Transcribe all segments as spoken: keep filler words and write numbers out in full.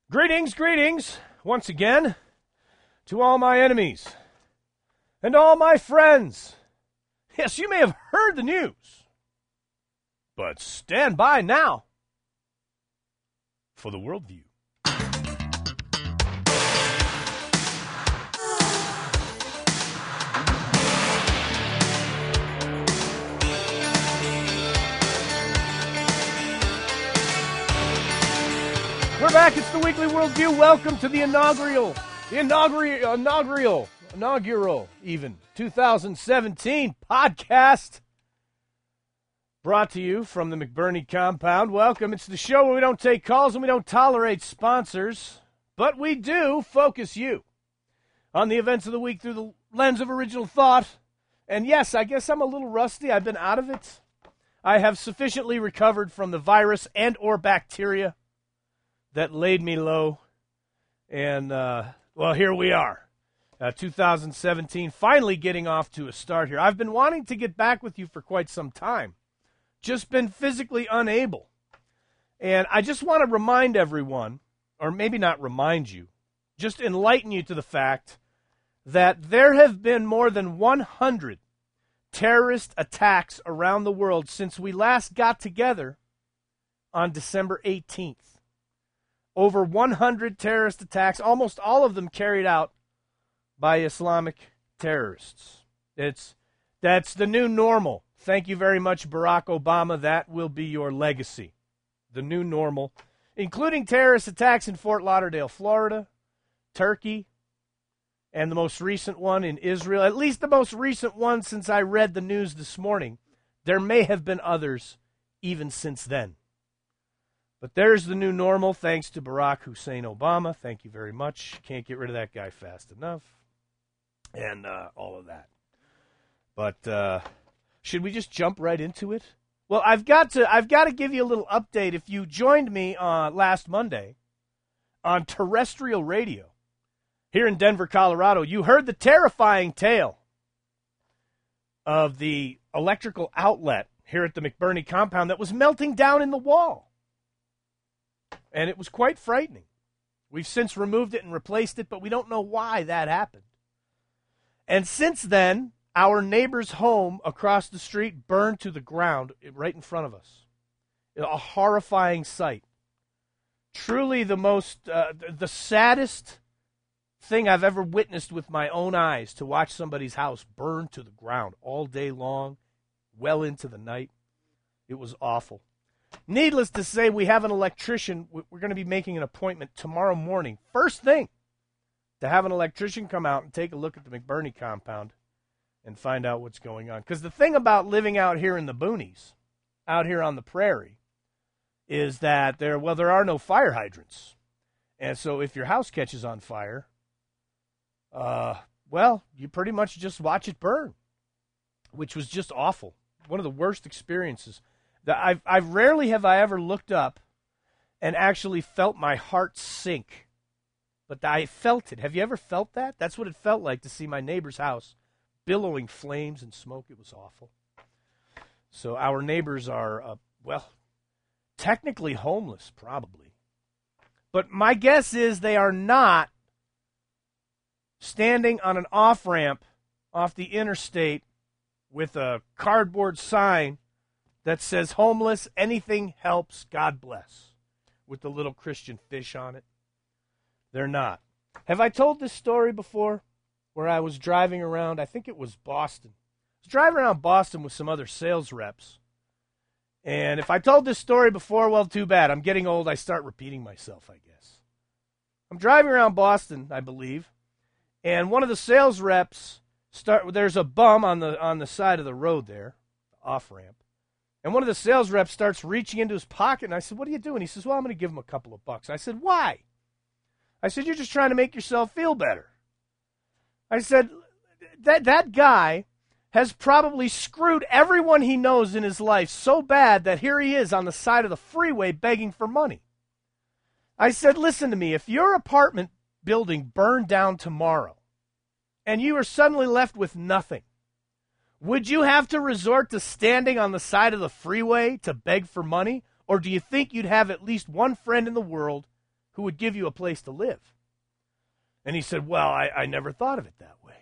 Greetings, greetings, once again, to all my enemies and all my friends. Yes, you may have heard the news, but stand by now for the worldview. We're back. It's the Weekly Worldview. Welcome to the inaugural, the inaugural, inaugural, inaugural, even, two thousand seventeen podcast brought to you from the McBurney compound. Welcome. It's the show where we don't take calls and we don't tolerate sponsors, but we do focus you on the events of the week through the lens of original thought. And yes, I guess I'm a little rusty. I've been out of it. I have sufficiently recovered from the virus and or bacteria that laid me low, and, uh, well, here we are, uh, two thousand seventeen, finally getting off to a start here. I've been wanting to get back with you for quite some time, just been physically unable, and I just want to remind everyone, or maybe not remind you, just enlighten you to the fact that there have been more than one hundred terrorist attacks around the world since we last got together on December eighteenth. Over one hundred terrorist attacks, almost all of them carried out by Islamic terrorists. It's that's the new normal. Thank you very much, Barack Obama. That will be your legacy. The new normal, including terrorist attacks in Fort Lauderdale, Florida, Turkey, and the most recent one in Israel. At least the most recent one since I read the news this morning. There may have been others even since then. But there's the new normal, thanks to Barack Hussein Obama. Thank you very much. Can't get rid of that guy fast enough. And uh, all of that. But uh, should we just jump right into it? Well, I've got to I've got to give you a little update. If you joined me uh, last Monday on terrestrial radio here in Denver, Colorado, you heard the terrifying tale of the electrical outlet here at the McBurney compound that was melting down in the wall. And it was quite frightening. We've since removed it and replaced it, but we don't know why that happened. And since then, our neighbor's home across the street burned to the ground right in front of us. A horrifying sight. Truly the most, uh, the saddest thing I've ever witnessed with my own eyes, to watch somebody's house burn to the ground all day long, well into the night. It was awful. Needless to say, we have an electrician. We're going to be making an appointment tomorrow morning, first thing, to have an electrician come out and take a look at the McBurney compound and find out what's going on. Because the thing about living out here in the boonies, out here on the prairie, is that there, well, there are no fire hydrants. And so if your house catches on fire, uh, well, you pretty much just watch it burn, which was just awful. One of the worst experiences. I've, I've rarely have I ever looked up and actually felt my heart sink. But I felt it. Have you ever felt that? That's what it felt like to see my neighbor's house billowing flames and smoke. It was awful. So our neighbors are, uh, well, technically homeless, probably. But my guess is they are not standing on an off-ramp off the interstate with a cardboard sign that says homeless, anything helps, God bless, with the little Christian fish on it. They're not. Have I told this story before where I was driving around? I think it was Boston. I was driving around Boston with some other sales reps. And if I told this story before, well, too bad. I'm getting old. I start repeating myself, I guess. I'm driving around Boston, I believe, and one of the sales reps, start. there's a bum on the on the side of the road there, off-ramp. And one of the sales reps starts reaching into his pocket, and I said, what are you doing? He says, well, I'm going to give him a couple of bucks. I said, why? I said, you're just trying to make yourself feel better. I said, that that guy has probably screwed everyone he knows in his life so bad that here he is on the side of the freeway begging for money. I said, listen to me, if your apartment building burned down tomorrow and you are suddenly left with nothing, would you have to resort to standing on the side of the freeway to beg for money? Or do you think you'd have at least one friend in the world who would give you a place to live. And he said, well, I, I never thought of it that way.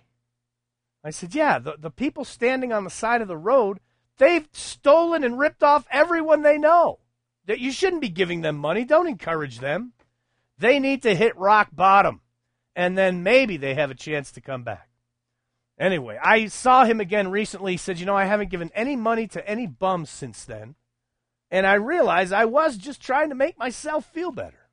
I said, yeah, the, the people standing on the side of the road, they've stolen and ripped off everyone they know. That you shouldn't be giving them money. Don't encourage them. They need to hit rock bottom, and then maybe they have a chance to come back. Anyway, I saw him again recently. He said, you know, I haven't given any money to any bums since then, and I realized I was just trying to make myself feel better.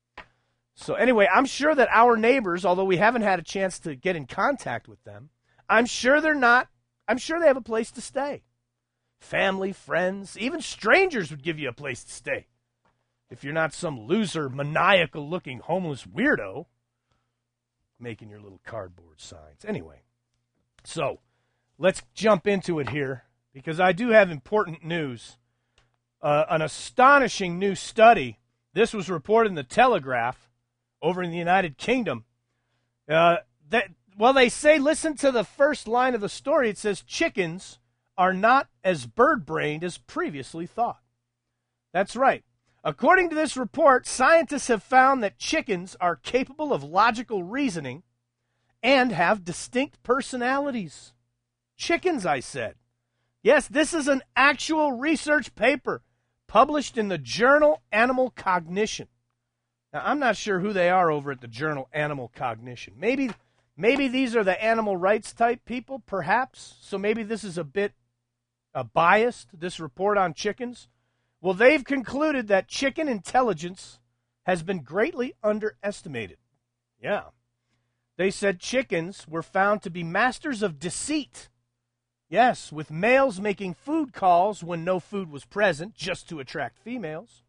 So anyway, I'm sure that our neighbors, although we haven't had a chance to get in contact with them, I'm sure they're not, I'm sure they have a place to stay. Family, friends, even strangers would give you a place to stay. If you're not some loser, maniacal-looking homeless weirdo making your little cardboard signs. Anyway, so let's jump into it here because I do have important news. Uh, an astonishing new study. This was reported in the Telegraph over in the United Kingdom. Uh, that well, they say, listen to the first line of the story. It says, chickens are not as bird-brained as previously thought. That's right. According to this report, scientists have found that chickens are capable of logical reasoning and have distinct personalities. Chickens, I said. Yes, this is an actual research paper published in the journal Animal Cognition. Now, I'm not sure who they are over at the journal Animal Cognition. Maybe, maybe these are the animal rights type people, perhaps. So maybe this is a bit uh, biased, this report on chickens. Well, they've concluded that chicken intelligence has been greatly underestimated. Yeah. They said chickens were found to be masters of deceit. Yes, with males making food calls when no food was present just to attract females.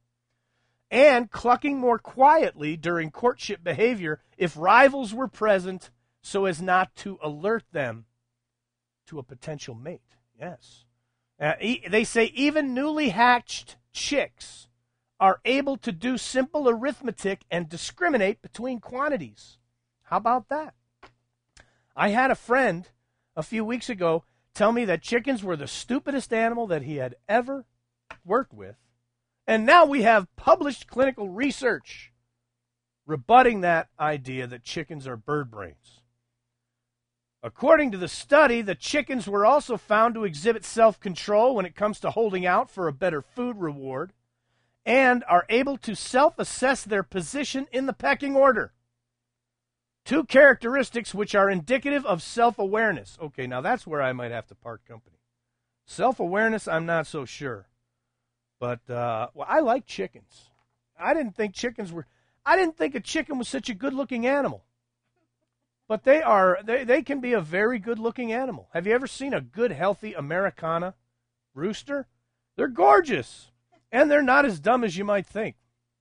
And clucking more quietly during courtship behavior if rivals were present so as not to alert them to a potential mate. Yes. Uh, e- they say even newly hatched chicks are able to do simple arithmetic and discriminate between quantities. How about that? I had a friend a few weeks ago tell me that chickens were the stupidest animal that he had ever worked with. And now we have published clinical research rebutting that idea that chickens are bird brains. According to the study, the chickens were also found to exhibit self-control when it comes to holding out for a better food reward and are able to self-assess their position in the pecking order. Two characteristics which are indicative of self-awareness. Okay, now that's where I might have to part company. Self-awareness, I'm not so sure. But, uh, well, I like chickens. I didn't think chickens were, I didn't think a chicken was such a good-looking animal. But they are, they, they can be a very good-looking animal. Have you ever seen a good, healthy Americana rooster? They're gorgeous. And they're not as dumb as you might think.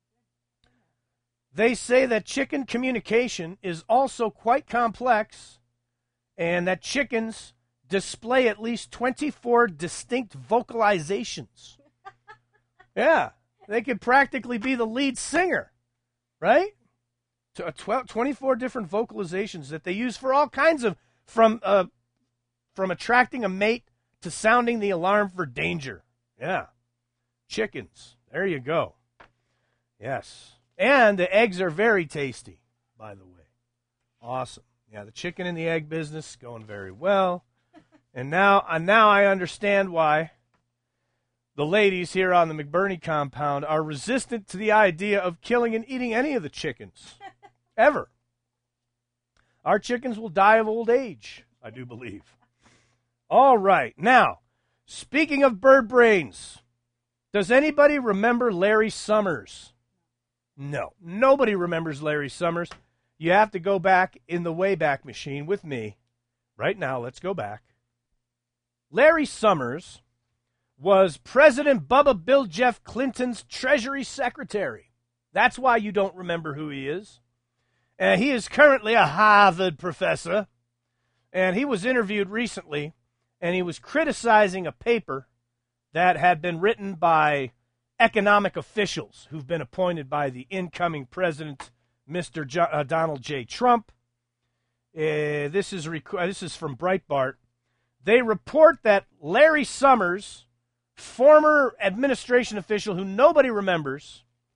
They say that chicken communication is also quite complex and that chickens display at least twenty-four distinct vocalizations. Yeah, they could practically be the lead singer, right? twelve, twenty-four different vocalizations that they use for all kinds of, from uh, from attracting a mate to sounding the alarm for danger. Yeah, chickens. There you go. Yes. And the eggs are very tasty, by the way. Awesome. Yeah, the chicken and the egg business going very well. And now, and now I understand why the ladies here on the McBurney compound are resistant to the idea of killing and eating any of the chickens. Ever. Our chickens will die of old age, I do believe. All right. Now, speaking of bird brains, does anybody remember Larry Summers? No, nobody remembers Larry Summers. You have to go back in the Wayback Machine with me. Right now, let's go back. Larry Summers was President Bubba Bill Jeff Clinton's Treasury Secretary. That's why you don't remember who he is. Uh, he is currently a Harvard professor, and he was interviewed recently, and he was criticizing a paper that had been written by economic officials who've been appointed by the incoming president, Mister Jo- uh, Donald J. Trump. Uh, this is rec- this is from Breitbart. They report that Larry Summers, former administration official who nobody remembers,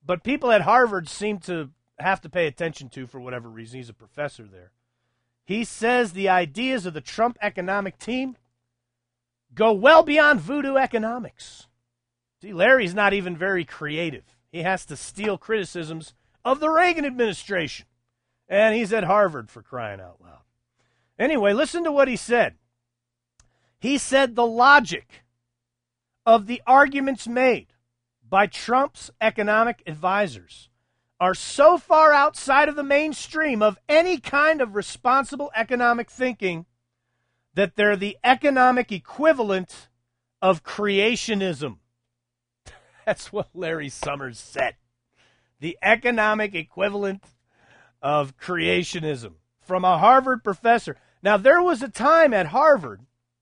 but people at Harvard seem to have to pay attention to for whatever reason. He's a professor there. He says the ideas of the Trump economic team go well beyond voodoo economics. See, Larry's not even very creative. He has to steal criticisms of the Reagan administration. And he's at Harvard, for crying out loud. Anyway, listen to what he said. He said the logic of the arguments made by Trump's economic advisors are so far outside of the mainstream of any kind of responsible economic thinking that they're the economic equivalent of creationism. That's what Larry Summers said. The economic equivalent of creationism from a Harvard professor. Now, there was a time at Harvard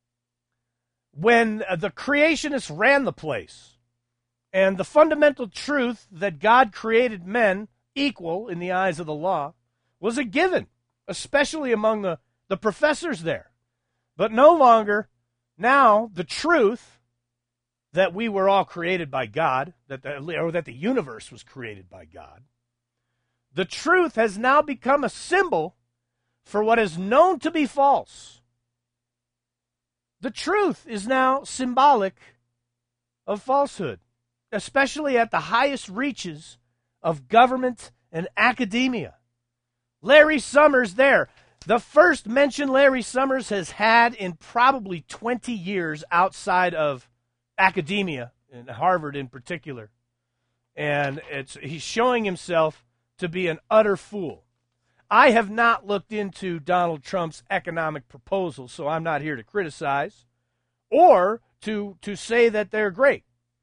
when the creationists ran the place. And the fundamental truth that God created men equal in the eyes of the law was a given, especially among the, the professors there. But no longer, now the truth that we were all created by God, that the, or that the universe was created by God, the truth has now become a symbol for what is known to be false. The truth is now symbolic of falsehood, especially at the highest reaches of government and academia. Larry Summers there, the first mention Larry Summers has had in probably twenty years outside of academia, in Harvard in particular. And it's he's showing himself to be an utter fool. I have not looked into Donald Trump's economic proposals, so I'm not here to criticize or to, to say that they're great.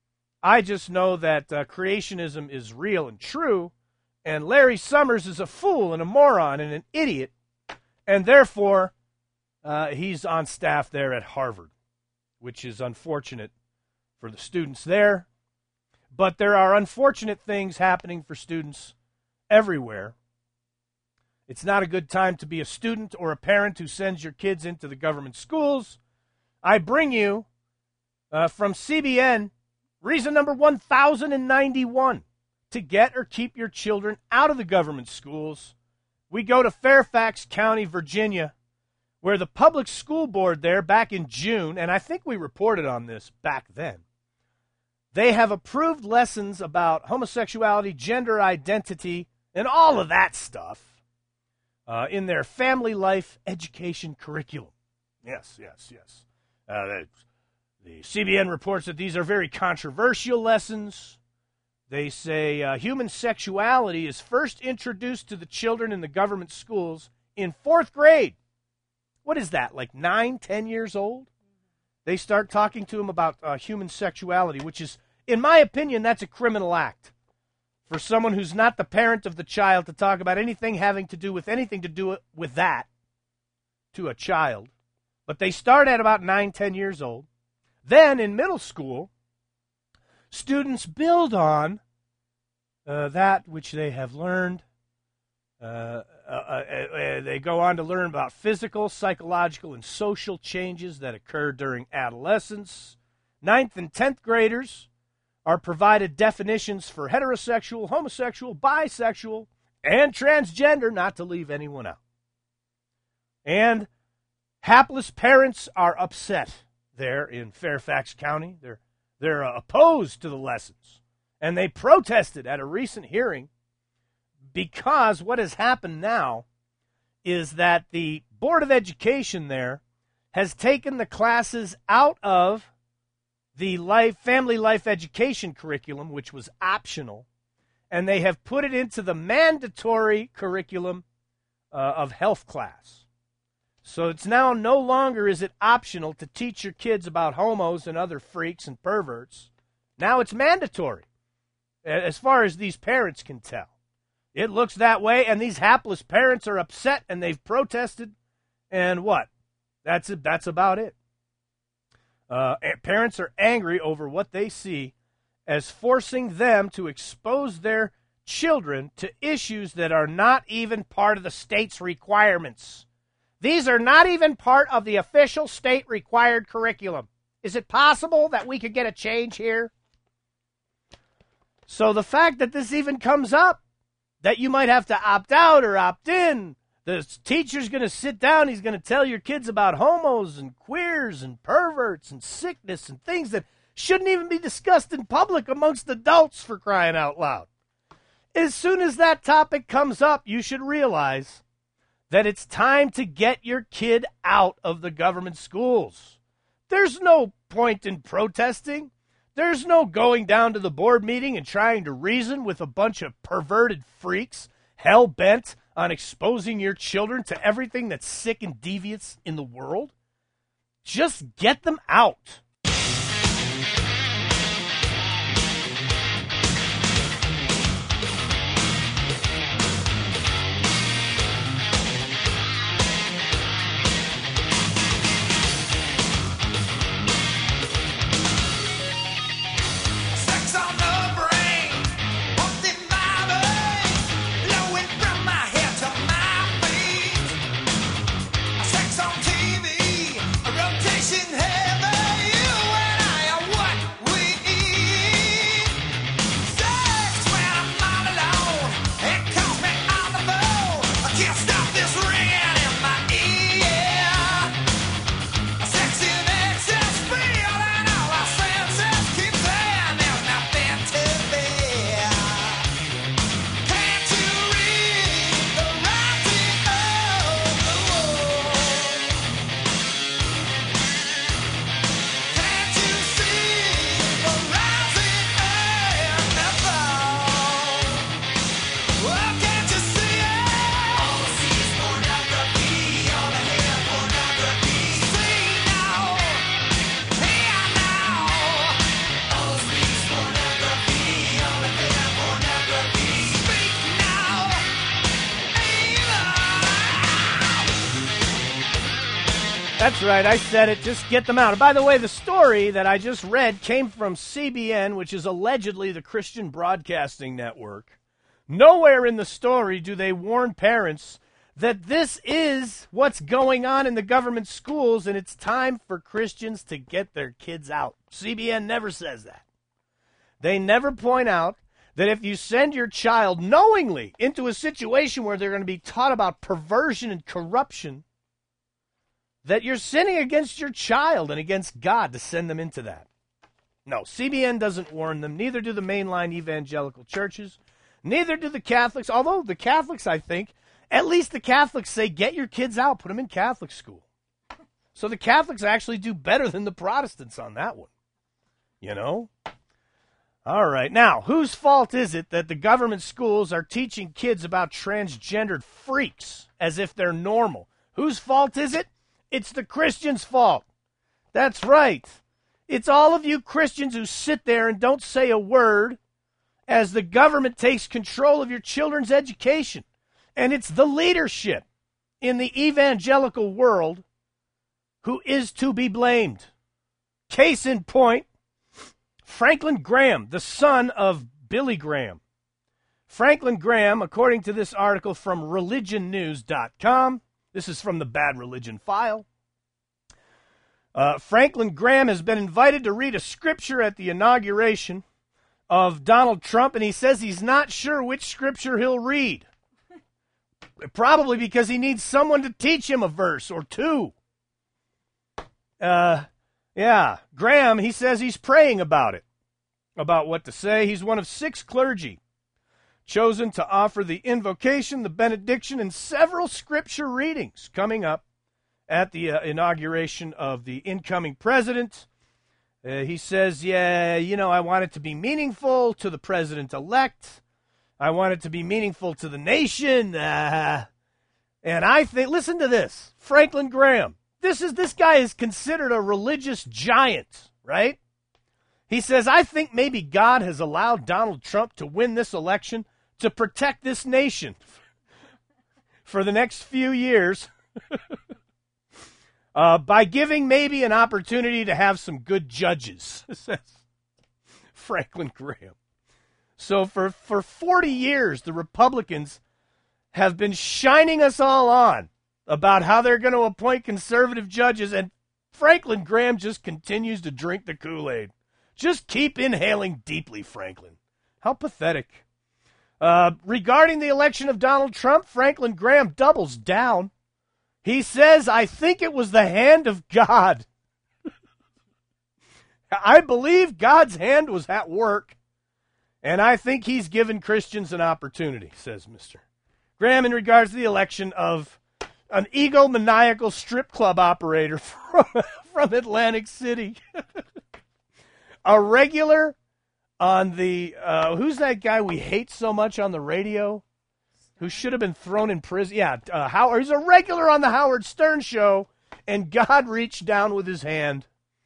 I just know that uh, creationism is real and true, and Larry Summers is a fool and a moron and an idiot, and therefore uh, he's on staff there at Harvard, which is unfortunate for the students there. But there are unfortunate things happening for students everywhere. It's not a good time to be a student or a parent who sends your kids into the government schools. I bring you uh, from C B N reason number one thousand ninety-one to get or keep your children out of the government schools. We go to Fairfax County, Virginia, where the public school board there back in June, and I think we reported on this back then, they have approved lessons about homosexuality, gender identity, and all of that stuff uh, in their family life education curriculum. Yes, yes, yes. Uh, the, the C B N reports that these are very controversial lessons. They say uh, human sexuality is first introduced to the children in the government schools in fourth grade. What is that, like nine, ten years old? They start talking to them about uh, human sexuality, which is, in my opinion, that's a criminal act. For someone who's not the parent of the child to talk about anything having to do with anything to do with that to a child. But they start at about nine, ten years old. Then in middle school, students build on uh, that which they have learned. Uh, uh, uh, uh, they go on to learn about physical, psychological, and social changes that occur during adolescence. Ninth and tenth graders are provided definitions for heterosexual, homosexual, bisexual, and transgender, not to leave anyone out. And hapless parents are upset there in Fairfax County. They're, they're uh, opposed to the lessons. And they protested at a recent hearing because what has happened now is that the Board of Education there has taken the classes out of the life, family life education curriculum, which was optional, and they have put it into the mandatory curriculum uh, of health class. So it's now no longer is it optional to teach your kids about homos and other freaks and perverts. Now it's mandatory, as far as these parents can tell. It looks that way, and these hapless parents are upset, and they've protested, and what? That's it, that's about it. Uh, parents are angry over what they see as forcing them to expose their children to issues that are not even part of the state's requirements. These are not even part of the official state-required curriculum. Is it possible that we could get a change here? So the fact that this even comes up, that you might have to opt out or opt in, the teacher's going to sit down, he's going to tell your kids about homos and queers and perverts and sickness and things that shouldn't even be discussed in public amongst adults, for crying out loud. As soon as that topic comes up, you should realize that it's time to get your kid out of the government schools. There's no point in protesting. There's no going down to the board meeting and trying to reason with a bunch of perverted freaks hell-bent on exposing your children to everything that's sick and devious in the world. Just get them out. That's right, I said it. Just get them out. And by the way, the story that I just read came from C B N, which is allegedly the Christian Broadcasting Network. Nowhere in the story do they warn parents that this is what's going on in the government schools and it's time for Christians to get their kids out. C B N never says that. They never point out that if you send your child knowingly into a situation where they're going to be taught about perversion and corruption, that you're sinning against your child and against God to send them into that. No, C B N doesn't warn them. Neither do the mainline evangelical churches. Neither do the Catholics. Although the Catholics, I think, at least the Catholics say, get your kids out, put them in Catholic school. So the Catholics actually do better than the Protestants on that one. You know? All right. Now, whose fault is it that the government schools are teaching kids about transgendered freaks as if they're normal? Whose fault is it? It's the Christians' fault. That's right. It's all of you Christians who sit there and don't say a word as the government takes control of your children's education. And it's the leadership in the evangelical world who is to be blamed. Case in point, Franklin Graham, the son of Billy Graham. Franklin Graham, according to this article from religion news dot com, this is from the Bad Religion File. Uh, Franklin Graham has been invited to read a scripture at the inauguration of Donald Trump, and he says he's not sure which scripture he'll read. Probably because he needs someone to teach him a verse or two. Uh, yeah, Graham, he says he's praying about it, about what to say. He's one of six clergy chosen to offer the invocation, the benediction, and several scripture readings coming up at the uh, inauguration of the incoming president. Uh, he says, yeah, you know, I want it to be meaningful to the president-elect. I want it to be meaningful to the nation. Uh, and I think, listen to this, Franklin Graham. This is this guy is considered a religious giant, right? He says, I think maybe God has allowed Donald Trump to win this election to protect this nation for the next few years uh, by giving maybe an opportunity to have some good judges, says Franklin Graham. So for, for forty years, the Republicans have been shining us all on about how they're going to appoint conservative judges, and Franklin Graham just continues to drink the Kool-Aid. Just keep inhaling deeply, Franklin. How pathetic. Uh, regarding the election of Donald Trump, Franklin Graham doubles down. He says, I think it was the hand of God. I believe God's hand was at work, and I think he's given Christians an opportunity, says Mister Graham, in regards to the election of an egomaniacal strip club operator from, from Atlantic City. A regular on the, uh, who's that guy we hate so much on the radio? Who should have been thrown in prison? Yeah, uh, Howard. He's a regular on the Howard Stern show, and God reached down with his hand.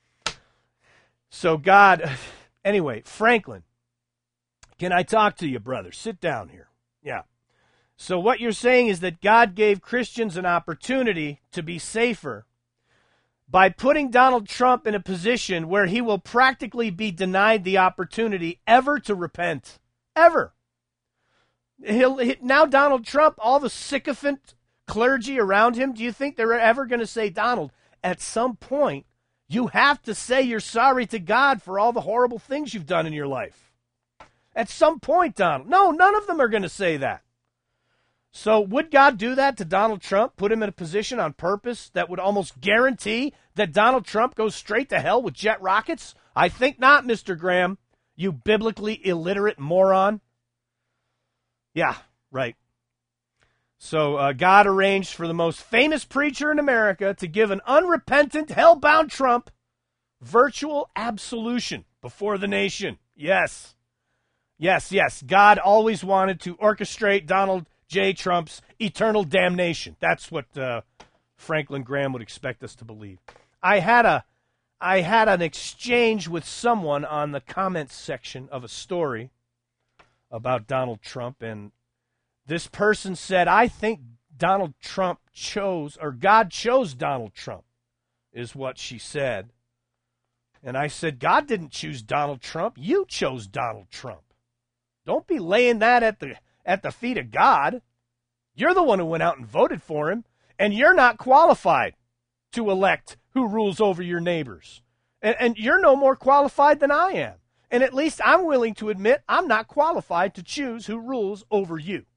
So God, anyway, Franklin, can I talk to you, brother? Sit down here. Yeah. So what you're saying is that God gave Christians an opportunity to be safer by putting Donald Trump in a position where he will practically be denied the opportunity ever to repent. Ever. He'll, he, now Donald Trump, all the sycophant clergy around him, do you think they're ever going to say, Donald, at some point, you have to say you're sorry to God for all the horrible things you've done in your life? At some point, Donald. No, none of them are going to say that. So would God do that to Donald Trump, put him in a position on purpose that would almost guarantee that Donald Trump goes straight to hell with jet rockets? I think not, Mister Graham, you biblically illiterate moron. Yeah, right. So uh, God arranged for the most famous preacher in America to give an unrepentant, hell-bound Trump virtual absolution before the nation. Yes. Yes, yes. God always wanted to orchestrate Donald J. Trump's eternal damnation. That's what uh, Franklin Graham would expect us to believe. I had a, I had an exchange with someone on the comments section of a story about Donald Trump, and this person said, I think Donald Trump chose, or God chose Donald Trump, is what she said. And I said, God didn't choose Donald Trump. You chose Donald Trump. Don't be laying that at the at the feet of God. You're the one who went out and voted for him, and you're not qualified to elect who rules over your neighbors. And, and you're no more qualified than I am. And at least I'm willing to admit I'm not qualified to choose who rules over you.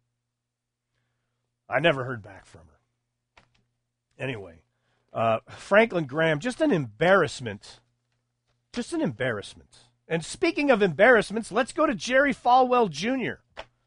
I never heard back from her. Anyway, uh, Franklin Graham, just an embarrassment. Just an embarrassment. And speaking of embarrassments, let's go to Jerry Falwell Junior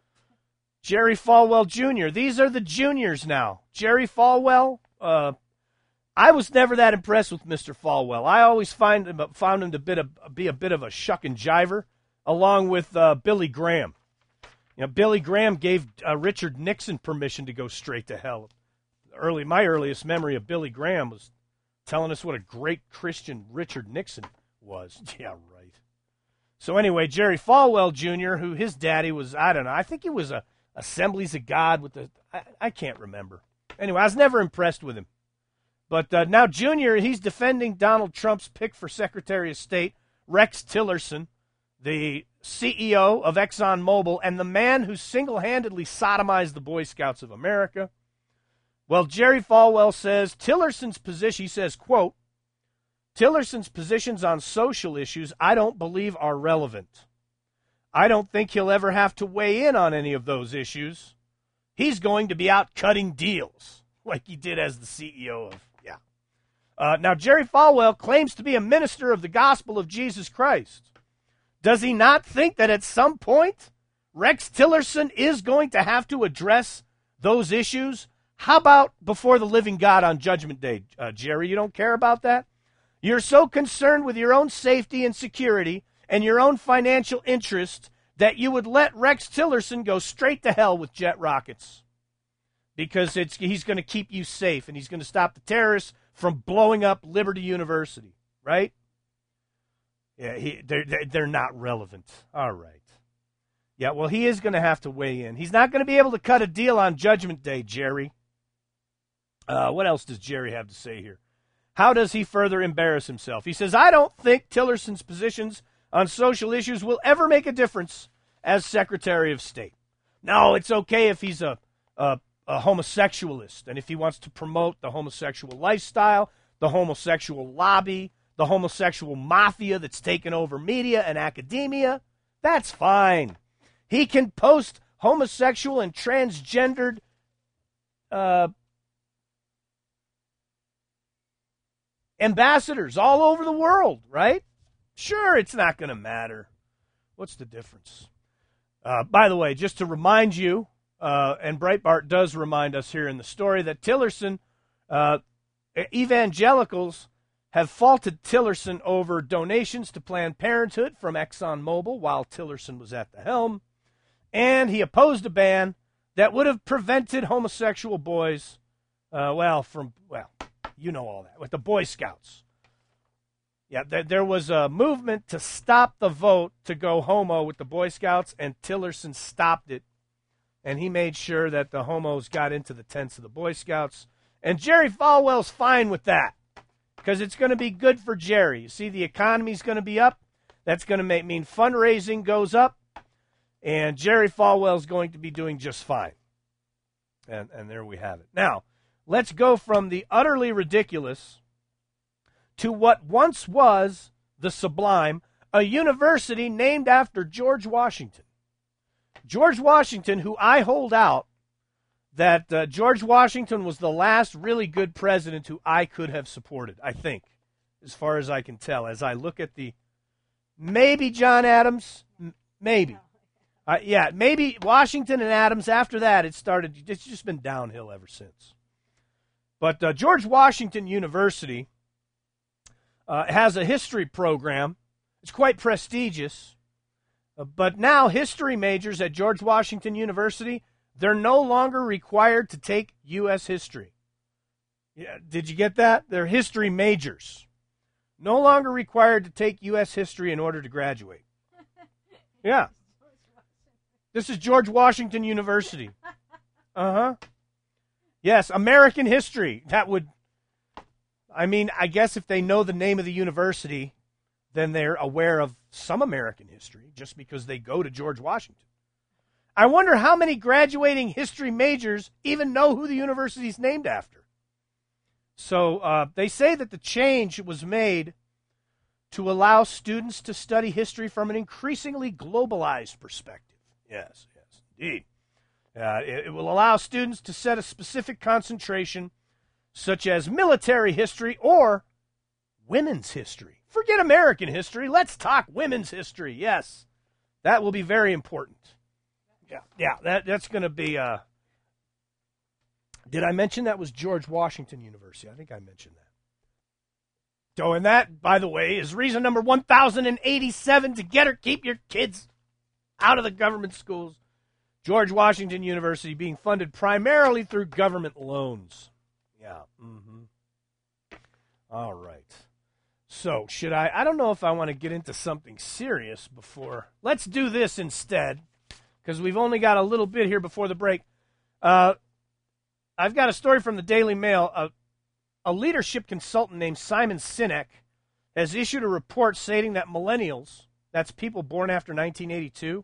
Jerry Falwell Junior These are the juniors now. Jerry Falwell, uh, I was never that impressed with Mister Falwell. I always find him, found him to bit of, be a bit of a shuck and jiver, along with uh, Billy Graham. You know, Billy Graham gave uh, Richard Nixon permission to go straight to hell. Early, my earliest memory of Billy Graham was telling us what a great Christian Richard Nixon was. Yeah, right. So anyway, Jerry Falwell Junior, who his daddy was, I don't know, I think he was a Assemblies of God with the, I, I can't remember. Anyway, I was never impressed with him. But uh, now Junior, he's defending Donald Trump's pick for Secretary of State, Rex Tillerson, the C E O of ExxonMobil, and the man who single-handedly sodomized the Boy Scouts of America. Well, Jerry Falwell says Tillerson's position, he says, quote, Tillerson's positions on social issues I don't believe are relevant. I don't think he'll ever have to weigh in on any of those issues. He's going to be out cutting deals, like he did as the C E O of, yeah. Uh, now, Jerry Falwell claims to be a minister of the gospel of Jesus Christ. Does he not think that at some point Rex Tillerson is going to have to address those issues? How about before the living God on Judgment Day, uh, Jerry? You don't care about that? You're so concerned with your own safety and security and your own financial interest that you would let Rex Tillerson go straight to hell with jet rockets because it's he's going to keep you safe and he's going to stop the terrorists from blowing up Liberty University, right? Yeah, he, they're, they're not relevant. All right. Yeah, well, he is going to have to weigh in. He's not going to be able to cut a deal on Judgment Day, Jerry. Uh, what else does Jerry have to say here? How does he further embarrass himself? He says, I don't think Tillerson's positions on social issues will ever make a difference as Secretary of State. No, it's okay if he's a, a, a homosexualist and if he wants to promote the homosexual lifestyle, the homosexual lobby, the homosexual mafia that's taken over media and academia. That's fine. He can post homosexual and transgendered uh, ambassadors all over the world, right? Sure, it's not going to matter. What's the difference? Uh, by the way, just to remind you, uh, and Breitbart does remind us here in the story, that Tillerson, uh, evangelicals have faulted Tillerson over donations to Planned Parenthood from ExxonMobil while Tillerson was at the helm. And he opposed a ban that would have prevented homosexual boys, uh, well, from, well, you know all that, with the Boy Scouts. Yeah, there, there was a movement to stop the vote to go homo with the Boy Scouts, and Tillerson stopped it. And he made sure that the homos got into the tents of the Boy Scouts. And Jerry Falwell's fine with that, because it's going to be good for Jerry. You see, the economy's going to be up. That's going to make, mean fundraising goes up. And Jerry Falwell's going to be doing just fine. And, and there we have it. Now, let's go from the utterly ridiculous to what once was the sublime, a university named after George Washington. George Washington, who I hold out that uh, George Washington was the last really good president who I could have supported, I think, as far as I can tell. As I look at the, maybe John Adams, m- maybe. Uh, yeah, maybe Washington and Adams. After that, it started, it's just been downhill ever since. But uh, George Washington University uh, has a history program. It's quite prestigious. Uh, but now history majors at George Washington University, they're no longer required to take U S history. Yeah, did you get that? They're history majors. No longer required to take U S history in order to graduate. Yeah. This is George Washington University. Uh-huh. Yes, American history. That would, I mean, I guess if they know the name of the university, then they're aware of some American history just because they go to George Washington. I wonder how many graduating history majors even know who the university is named after. So uh, they say that the change was made to allow students to study history from an increasingly globalized perspective. Yes, yes, indeed. Uh, it, it will allow students to set a specific concentration, such as military history or women's history. Forget American history. Let's talk women's history. Yes, that will be very important. Yeah, yeah, that, that's going to be... Uh, did I mention that was George Washington University? I think I mentioned that. Oh, and that, by the way, is reason number one thousand eighty-seven to get or keep your kids out of the government schools. George Washington University being funded primarily through government loans. Yeah. Mm-hmm. All right. So, should I? I don't know if I want to get into something serious before. Let's do this instead, because we've only got a little bit here before the break. Uh, I've got a story from the Daily Mail. A, a leadership consultant named Simon Sinek has issued a report stating that millennials, that's people born after nineteen eighty-two,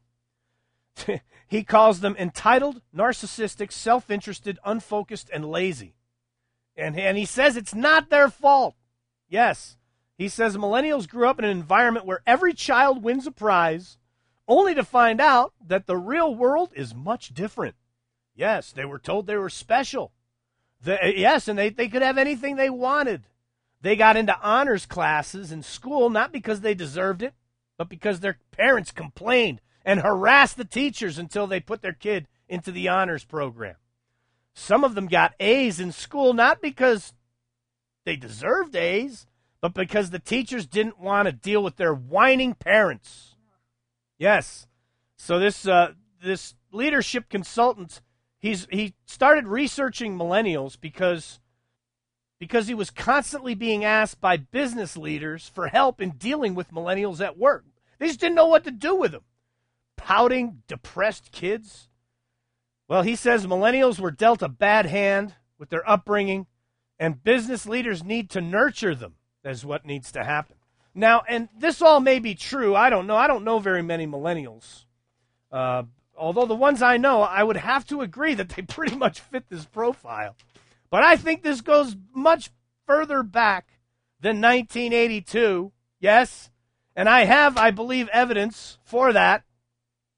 he calls them entitled, narcissistic, self-interested, unfocused, and lazy. And, and he says it's not their fault. Yes. He says millennials grew up in an environment where every child wins a prize, only to find out that the real world is much different. Yes, they were told they were special. They, yes, and they, they could have anything they wanted. They got into honors classes in school, not because they deserved it, but because their parents complained and harassed the teachers until they put their kid into the honors program. Some of them got A's in school, not because they deserved A's, but because the teachers didn't want to deal with their whining parents. Yes. So this uh, this leadership consultant, he's he started researching millennials because because he was constantly being asked by business leaders for help in dealing with millennials at work. They just didn't know what to do with them. Pouting, depressed kids. Well, he says millennials were dealt a bad hand with their upbringing, and business leaders need to nurture them. That's what needs to happen. Now, and this all may be true. I don't know. I don't know very many millennials. Uh, although the ones I know, I would have to agree that they pretty much fit this profile. But I think this goes much further back than nineteen eighty-two. Yes? And I have, I believe, evidence for that.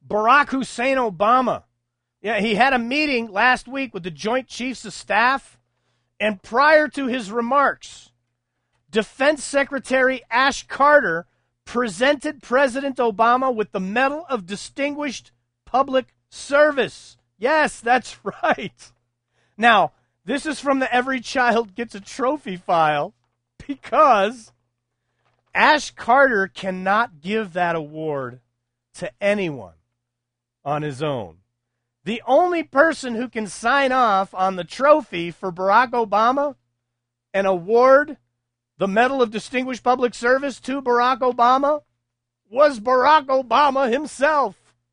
Barack Hussein Obama. Yeah, he had a meeting last week with the Joint Chiefs of Staff, and prior to his remarks, Defense Secretary Ash Carter presented President Obama with the Medal of Distinguished Public Service. Yes, that's right. Now, this is from the Every Child Gets a Trophy file because Ash Carter cannot give that award to anyone on his own. The only person who can sign off on the trophy for Barack Obama and award the Medal of Distinguished Public Service to Barack Obama was Barack Obama himself.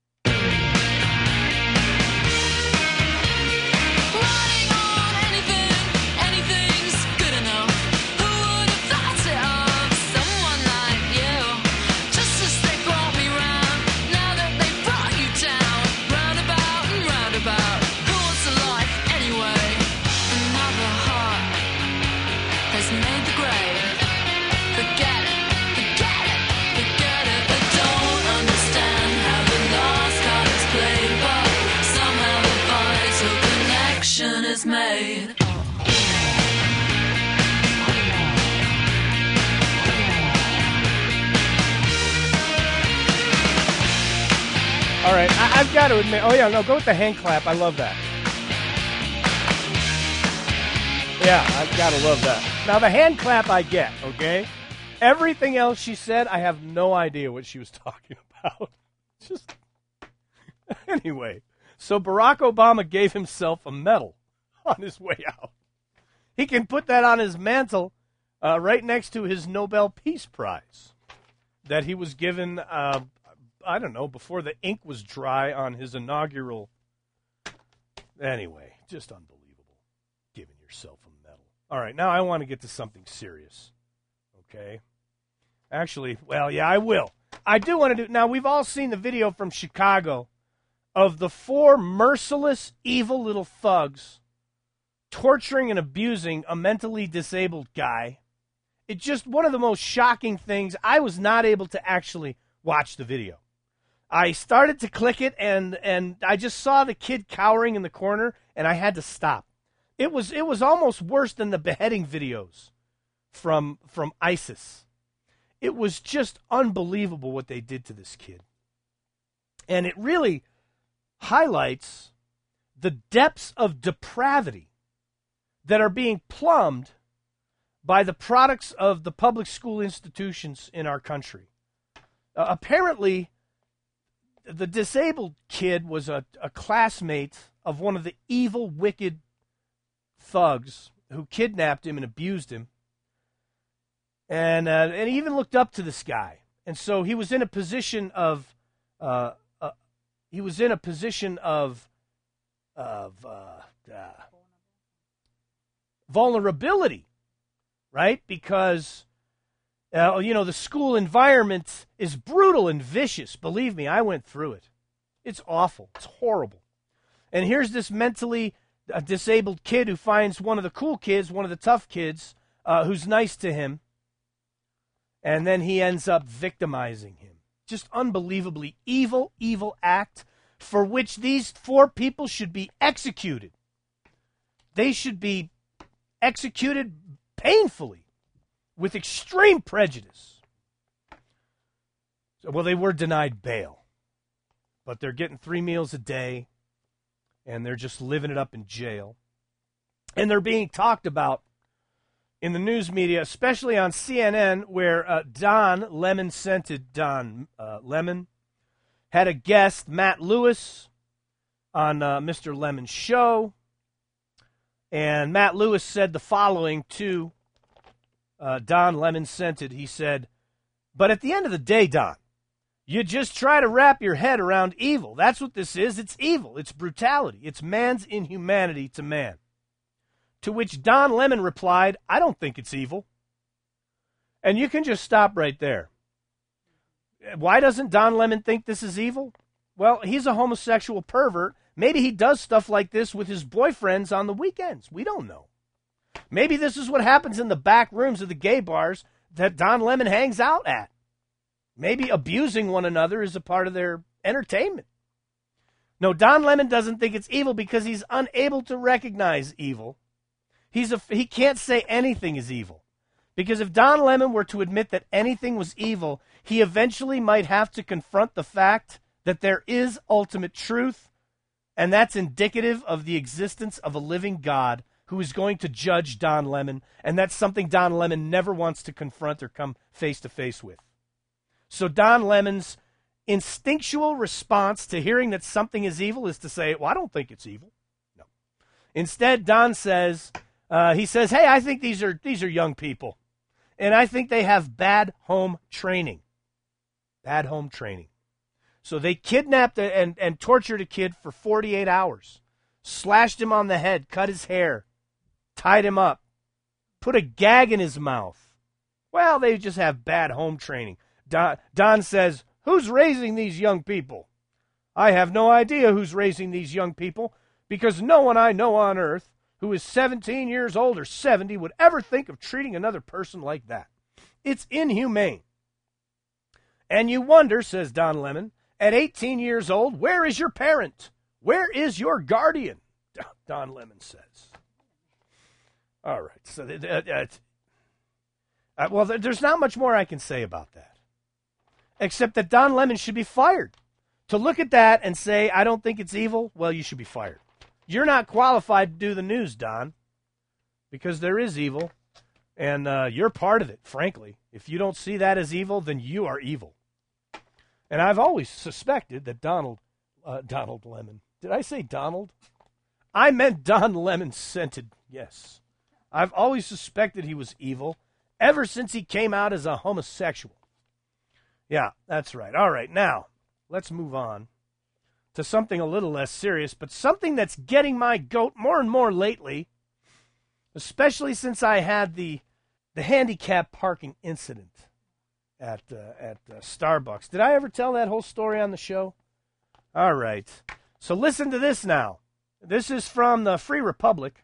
Made. All right, I, I've got to admit. Oh yeah, no, go with the hand clap. I love that. Yeah, I've got to love that. Now the hand clap I get, okay? Everything else she said, I have no idea what she was talking about. Just anyway, so Barack Obama gave himself a medal on his way out. He can put that on his mantle uh, right next to his Nobel Peace Prize that he was given, uh, I don't know, before the ink was dry on his inaugural. Anyway, just unbelievable. Giving yourself a medal. All right, now I want to get to something serious. Okay? Actually, well, yeah, I will. I do want to do. Now, we've all seen the video from Chicago of the four merciless, evil little thugs torturing and abusing a mentally disabled guy. It's just one of the most shocking things. I was not able to actually watch the video. I started to click it, and and I just saw the kid cowering in the corner, and I had to stop. It was it was almost worse than the beheading videos from from ISIS. It was just unbelievable what they did to this kid. And it really highlights the depths of depravity that are being plumbed by the products of the public school institutions in our country. Uh, apparently, the disabled kid was a, a classmate of one of the evil, wicked thugs who kidnapped him and abused him. And, uh, and he even looked up to this guy. And so he was in a position of, uh, uh, he was in a position of, of, uh, uh vulnerability, right? Because, uh, you know, the school environment is brutal and vicious. Believe me, I went through it. It's awful. It's horrible. And here's this mentally uh, disabled kid who finds one of the cool kids, one of the tough kids, uh, who's nice to him, and then he ends up victimizing him. Just unbelievably evil, evil act for which these four people should be executed. They should be executed painfully with extreme prejudice. So, well, they were denied bail, but they're getting three meals a day, and they're just living it up in jail. And they're being talked about in the news media, especially on C N N, where uh, Don Lemon Scented Don uh, Lemon had a guest, Matt Lewis, on uh, Mister Lemon's show. And Matt Lewis said the following to uh, Don Lemon Scented. He said, but at the end of the day, Don, you just try to wrap your head around evil. That's what this is. It's evil. It's brutality. It's man's inhumanity to man. To which Don Lemon replied, I don't think it's evil. And you can just stop right there. Why doesn't Don Lemon think this is evil? Well, he's a homosexual pervert. Maybe he does stuff like this with his boyfriends on the weekends. We don't know. Maybe this is what happens in the back rooms of the gay bars that Don Lemon hangs out at. Maybe abusing one another is a part of their entertainment. No, Don Lemon doesn't think it's evil because he's unable to recognize evil. He's a, he can't say anything is evil. Because if Don Lemon were to admit that anything was evil, he eventually might have to confront the fact that there is ultimate truth, and that's indicative of the existence of a living God who is going to judge Don Lemon, and that's something Don Lemon never wants to confront or come face to face with. So Don Lemon's instinctual response to hearing that something is evil is to say, well, I don't think it's evil. No. Instead, Don says, uh, he says, hey, I think these are these are young people, and I think they have bad home training. Bad home training. So they kidnapped a, and, and tortured a kid for forty-eight hours, slashed him on the head, cut his hair, tied him up, put a gag in his mouth. Well, they just have bad home training. Don, Don says, who's raising these young people? I have no idea who's raising these young people because no one I know on earth who is seventeen years old or seventy would ever think of treating another person like that. It's inhumane. And you wonder, says Don Lemon, at eighteen years old, where is your parent? Where is your guardian? Don Lemon says. All right. So, uh, uh, well, there's not much more I can say about that, except that Don Lemon should be fired. To look at that and say, I don't think it's evil, well, you should be fired. You're not qualified to do the news, Don, because there is evil, and uh, you're part of it, frankly. If you don't see that as evil, then you are evil. And I've always suspected that Donald, uh, Donald Lemon, did I say Donald? I meant Don Lemon scented, yes. I've always suspected he was evil ever since he came out as a homosexual. Yeah, that's right. All right, now, let's move on to something a little less serious, but something that's getting my goat more and more lately, especially since I had the the handicap parking incident at uh, at uh, Starbucks. Did I ever tell that whole story on the show? All right. So listen to this now. This is from the Free Republic.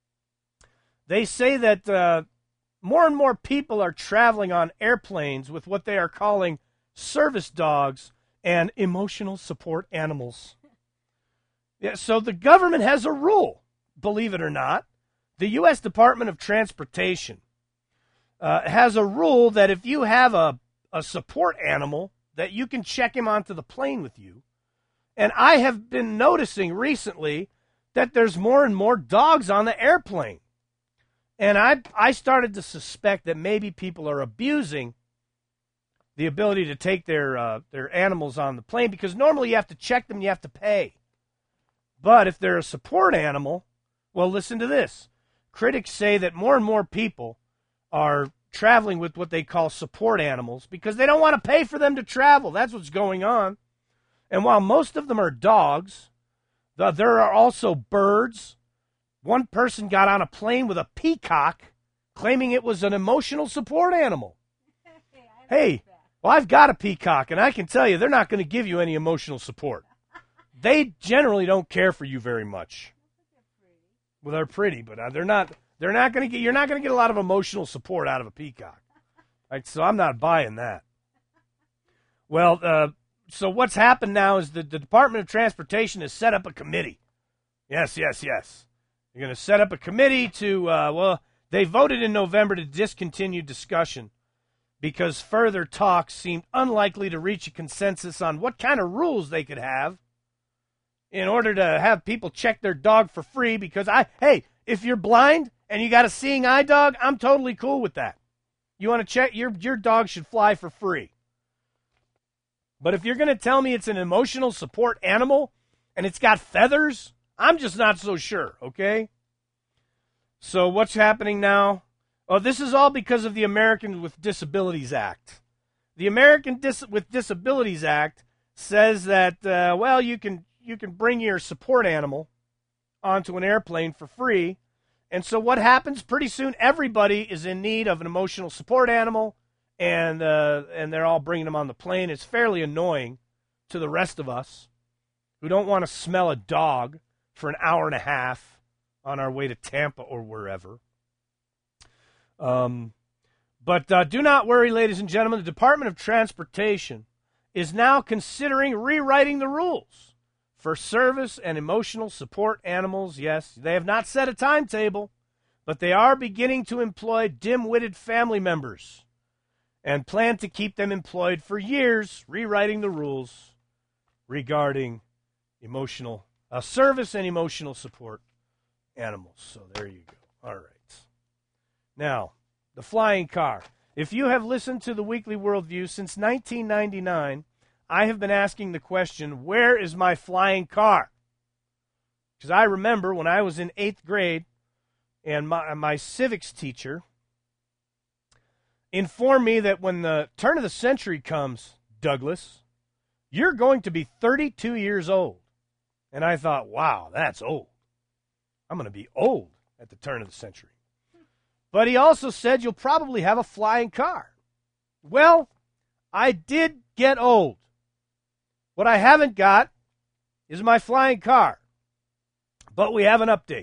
They say that uh, more and more people are traveling on airplanes with what they are calling service dogs and emotional support animals. Yeah, so the government has a rule, believe it or not. The U S Department of Transportation uh, has a rule that if you have a, a support animal, that you can check him onto the plane with you. And I have been noticing recently that there's more and more dogs on the airplane. And I I started to suspect that maybe people are abusing the ability to take their uh, their animals on the plane, because normally you have to check them and you have to pay. But if they're a support animal, well, listen to this. Critics say that more and more people are traveling with what they call support animals because they don't want to pay for them to travel. That's what's going on. And while most of them are dogs, the, there are also birds. One person got on a plane with a peacock, claiming it was an emotional support animal. Hey, well, I've got a peacock, and I can tell you they're not going to give you any emotional support. They generally don't care for you very much. Well, they're pretty, but uh, they're not. They're not going to get. You're not going to get a lot of emotional support out of a peacock. Right, so I'm not buying that. Well, uh, so what's happened now is that the Department of Transportation has set up a committee. Yes, yes, yes. They're going to set up a committee to. Uh, well, they voted in November to discontinue discussion because further talks seemed unlikely to reach a consensus on what kind of rules they could have in order to have people check their dog for free. Because, I, hey, if you're blind and you got a seeing eye dog, I'm totally cool with that. You want to check, your, your dog should fly for free. But if you're going to tell me it's an emotional support animal and it's got feathers, I'm just not so sure, okay? So what's happening now? Oh, this is all because of the Americans with Disabilities Act. The American Dis- with Disabilities Act says that, uh, well, you can you can bring your support animal onto an airplane for free. And so what happens? Pretty soon everybody is in need of an emotional support animal, and uh, and they're all bringing them on the plane. It's fairly annoying to the rest of us who don't want to smell a dog for an hour and a half on our way to Tampa or wherever. Um, but uh, do not worry, ladies and gentlemen. The Department of Transportation is now considering rewriting the rules for service and emotional support animals. Yes, they have not set a timetable, but they are beginning to employ dim-witted family members and plan to keep them employed for years, rewriting the rules regarding emotional uh, service and emotional support animals. So there you go. All right. Now, the flying car. If you have listened to the Weekly Worldview since nineteen ninety-nine, I have been asking the question, where is my flying car? Because I remember when I was in eighth grade and my, my civics teacher informed me that when the turn of the century comes, Douglas, you're going to be thirty-two years old. And I thought, wow, that's old. I'm going to be old at the turn of the century. But he also said you'll probably have a flying car. Well, I did get old. What I haven't got is my flying car. But we have an update.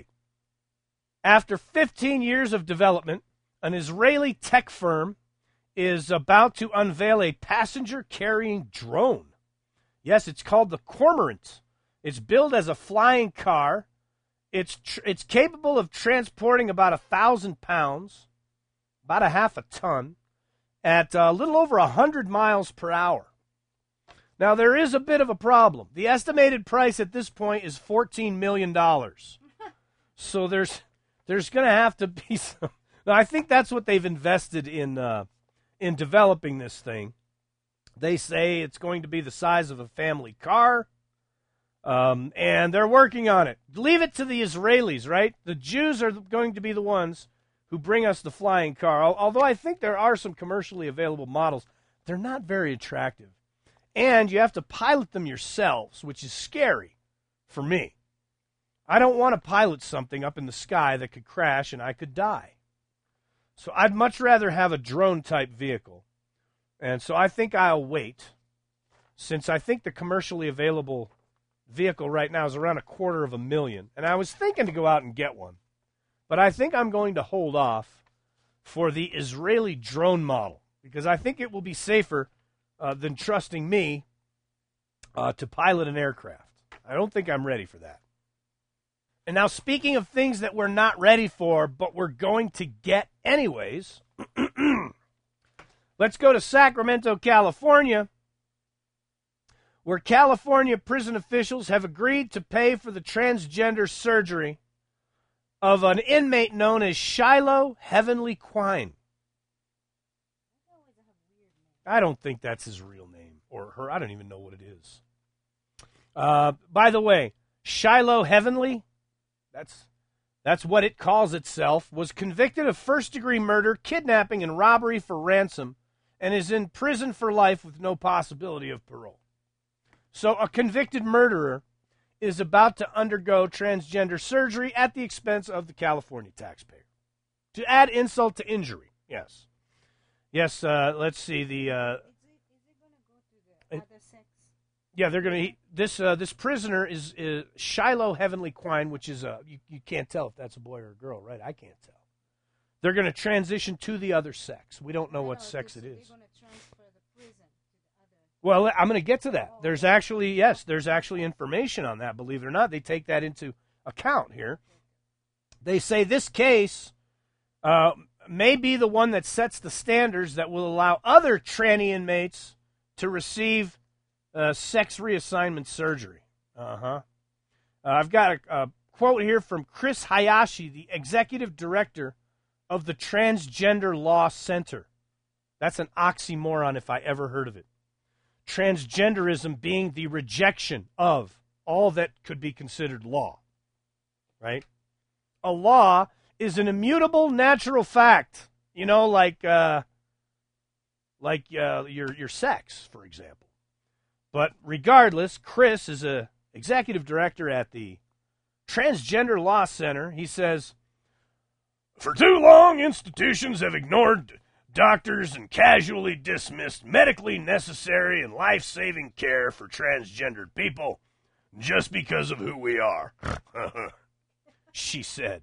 After fifteen years of development, an Israeli tech firm is about to unveil a passenger-carrying drone. Yes, it's called the Cormorant. It's billed as a flying car. It's tr- it's capable of transporting about a thousand pounds, about a half a ton, at a little over a hundred miles per hour. Now there is a bit of a problem. The estimated price at this point is fourteen million dollars. So there's there's going to have to be some. Now, I think that's what they've invested in uh, in developing this thing. They say it's going to be the size of a family car. Um, and they're working on it. Leave it to the Israelis, right? The Jews are going to be the ones who bring us the flying car. Although I think there are some commercially available models, they're not very attractive. And you have to pilot them yourselves, which is scary for me. I don't want to pilot something up in the sky that could crash and I could die. So I'd much rather have a drone-type vehicle. And so I think I'll wait, since I think the commercially available vehicle right now is around a quarter of a million. And I was thinking to go out and get one. But I think I'm going to hold off for the Israeli drone model, because I think it will be safer uh, than trusting me uh, to pilot an aircraft. I don't think I'm ready for that. And now, speaking of things that we're not ready for, but we're going to get anyways, let's go to Sacramento, California, where California prison officials have agreed to pay for the transgender surgery of an inmate known as Shiloh Heavenly Quine. I don't think that's his real name, or her. I don't even know what it is. Uh, by the way, Shiloh Heavenly, that's that's what it calls itself, was convicted of first-degree murder, kidnapping, and robbery for ransom, and is in prison for life with no possibility of parole. So a convicted murderer is about to undergo transgender surgery at the expense of the California taxpayer. To add insult to injury, yes. Yes, uh, let's see. The uh, Is it, is it going to go to the other sex? Yeah, they're going to. This uh, this prisoner is, is Shiloh Heavenly Quine, which is a, you, you can't tell if that's a boy or a girl, right? I can't tell. They're going to transition to the other sex. We don't know what No, sex this- it is. They're going to transfer the prison to the other. Well, I'm going to get to that. There's actually, yes, there's actually information on that, believe it or not. They take that into account here. They say this case uh, may be the one that sets the standards that will allow other tranny inmates to receive uh, sex reassignment surgery. Uh-huh. Uh, I've got a, a quote here from Chris Hayashi, the executive director of the Transgender Law Center. That's an oxymoron if I ever heard of it. Transgenderism being the rejection of all that could be considered law, right? A law is an immutable natural fact, you know, like uh, like uh, your your sex, for example. But regardless, Chris is a executive director at the Transgender Law Center. He says, for too long, institutions have ignored doctors and casually dismissed medically necessary and life-saving care for transgendered people just because of who we are. She said.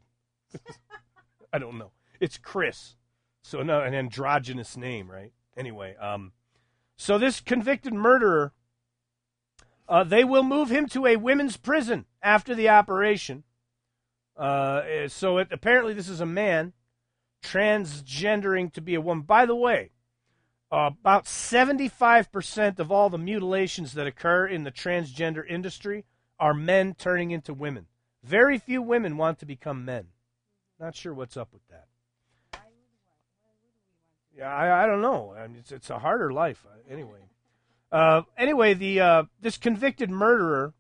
I don't know. It's Chris. So no, an androgynous name, right? Anyway, um, so this convicted murderer Uh, they will move him to a women's prison after the operation. Uh, so it, apparently this is a man transgendering to be a woman. By the way, uh, about seventy-five percent of all the mutilations that occur in the transgender industry are men turning into women. Very few women want to become men. Not sure what's up with that. Yeah, I, I don't know. I mean, it's it's a harder life uh, anyway. Uh, anyway, the uh, this convicted murderer,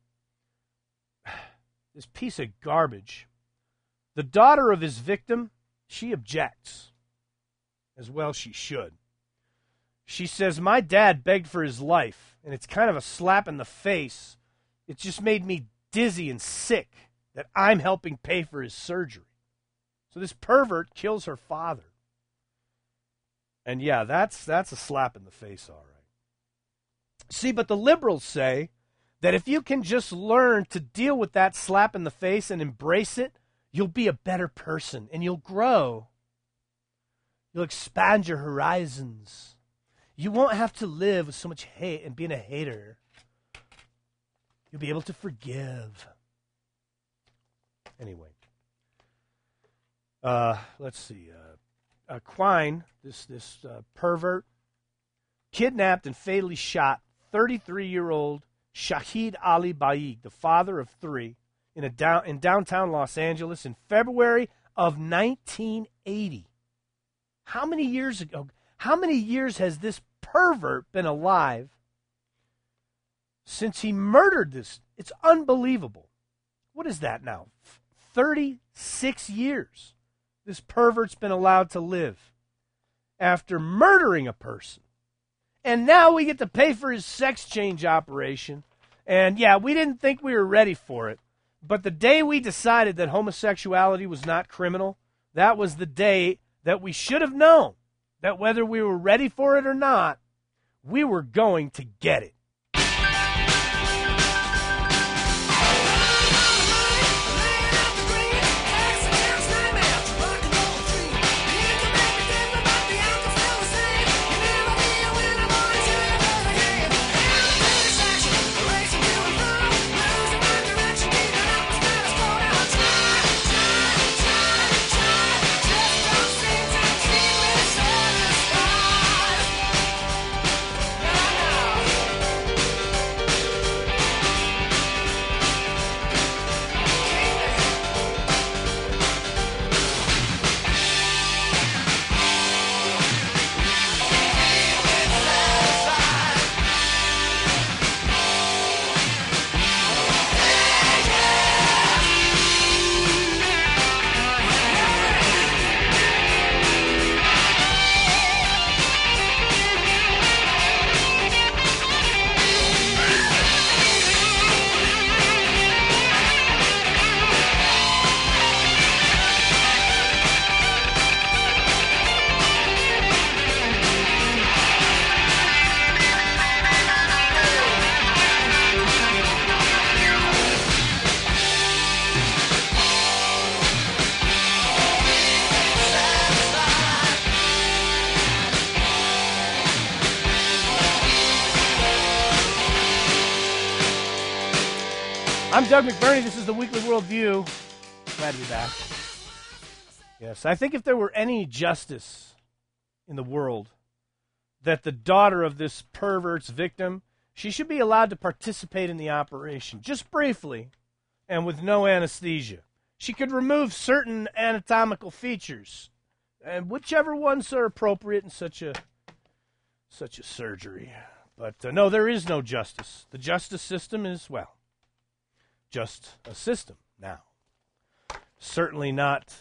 this piece of garbage, the daughter of his victim, she objects, as well she should. She says, "My dad begged for his life, and it's kind of a slap in the face. It just made me dizzy and sick that I'm helping pay for his surgery." So this pervert kills her father. And yeah, that's that's a slap in the face, all right. See, but the liberals say that if you can just learn to deal with that slap in the face and embrace it, you'll be a better person and you'll grow. You'll expand your horizons. You won't have to live with so much hate and being a hater. You'll be able to forgive. Anyway. Uh, let's see. Uh, uh, Quine, this, this uh, pervert, kidnapped and fatally shot thirty-three-year-old Shahid Ali Baig, the father of three, in a down, in downtown Los Angeles in February of nineteen eighty. How many years ago? How many years has this pervert been alive since he murdered this? It's unbelievable. What is that now? thirty-six years this pervert's been allowed to live after murdering a person. And now we get to pay for his sex change operation. And yeah, we didn't think we were ready for it. But the day we decided that homosexuality was not criminal, that was the day that we should have known that whether we were ready for it or not, we were going to get it. I'm Doug McBurney. This is the Weekly Worldview. Glad to be back. Yes, I think if there were any justice in the world, that the daughter of this pervert's victim, she should be allowed to participate in the operation, just briefly, and with no anesthesia. She could remove certain anatomical features, and whichever ones are appropriate in such a such a surgery. But uh, no, there is no justice. The justice system is, well, just a system now. Certainly not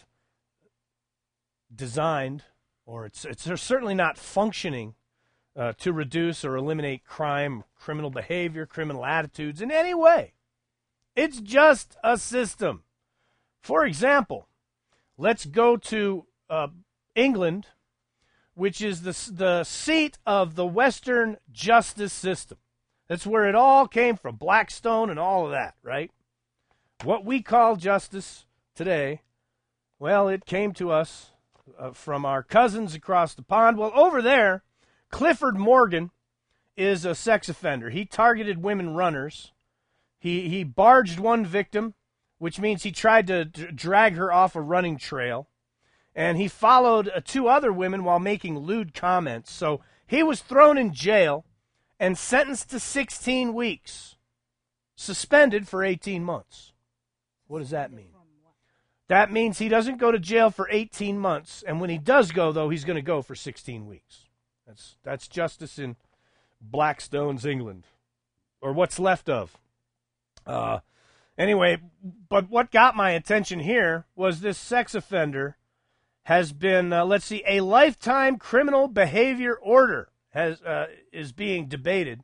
designed, or it's it's certainly not functioning uh, to reduce or eliminate crime, criminal behavior, criminal attitudes in any way. It's just a system. For example, let's go to uh, England, which is the the seat of the Western justice system. That's where it all came from, Blackstone and all of that, right? What we call justice today, well, it came to us uh, from our cousins across the pond. Well, over there, Clifford Morgan is a sex offender. He targeted women runners He, he barged one victim, which means he tried to d- drag her off a running trail. And he followed uh, two other women while making lewd comments. So he was thrown in jail and sentenced to sixteen weeks, suspended for eighteen months. What does that mean? That means he doesn't go to jail for eighteen months, and when he does go, though, he's going to go for sixteen weeks. That's that's justice in Blackstone's England, or what's left of. Uh, anyway, but what got my attention here was this sex offender has been, uh, let's see, a lifetime criminal behavior order has uh, is being debated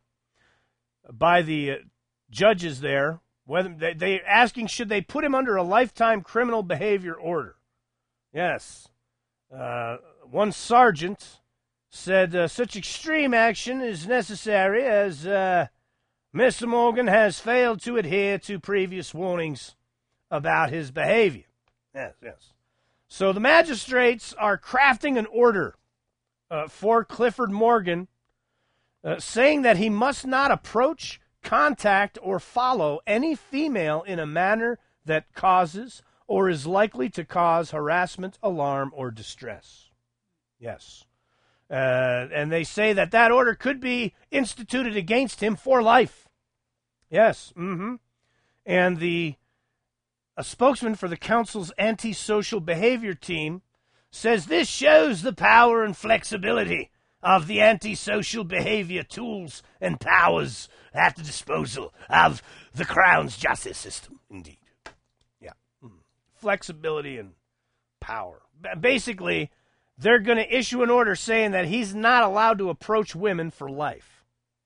by the uh, judges there. Whether they, they're asking, should they put him under a lifetime criminal behavior order? Yes. Uh, one sergeant said uh, such extreme action is necessary as uh, Mister Morgan has failed to adhere to previous warnings about his behavior. Yes, yes. So the magistrates are crafting an order uh, for Clifford Morgan, uh, saying that he must not approach, contact, or follow any female in a manner that causes or is likely to cause harassment, alarm, or distress. Yes. Uh, and they say that that order could be instituted against him for life. Yes. Mm-hmm. And the a spokesman for the council's antisocial behavior team says this shows the power and flexibility of the antisocial behavior tools and powers at the disposal of the Crown's justice system. Indeed. Yeah. Mm. Flexibility and power. B- basically, they're going to issue an order saying that he's not allowed to approach women for life.